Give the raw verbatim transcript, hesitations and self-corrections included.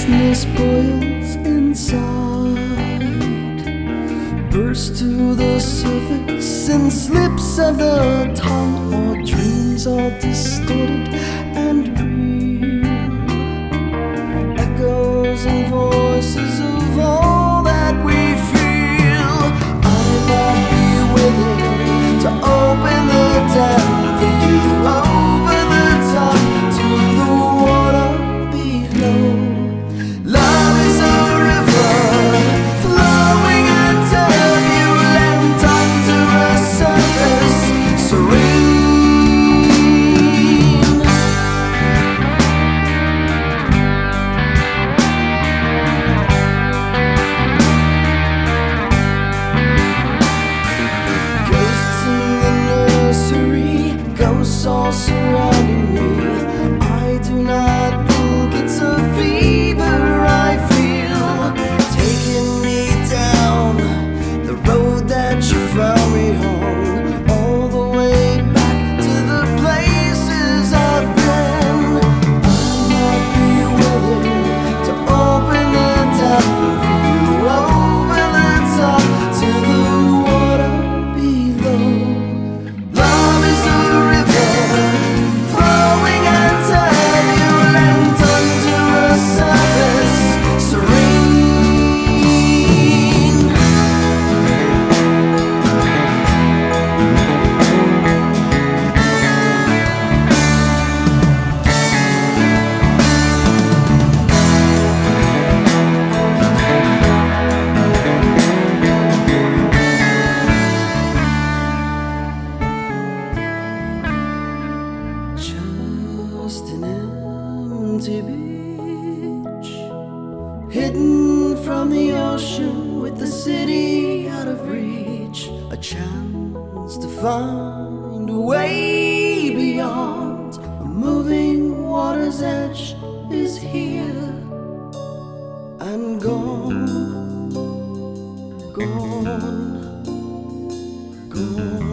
foolishness boils inside, bursts to the surface in slips of the tongue, or dreams are distorted and real, echoes and voices of all that we feel. I might be willing to open the dam for you, over the top to the water below. Love is a river flowing and turbulent under a surface serene. Ghosts in the nursery, ghosts all surrounding me. I do not think it's a fever I feel, taking me down the road that you found me on, all the way back to the places I've been. I might be willing to open the dam for you, over the top to the water below. Love is a river flowing and turbulent under a surface serene. Just an empty beach, hidden from the ocean, with the city out of reach. A chance to find a way beyond. A moving water's edge is here and gone, gone, gone.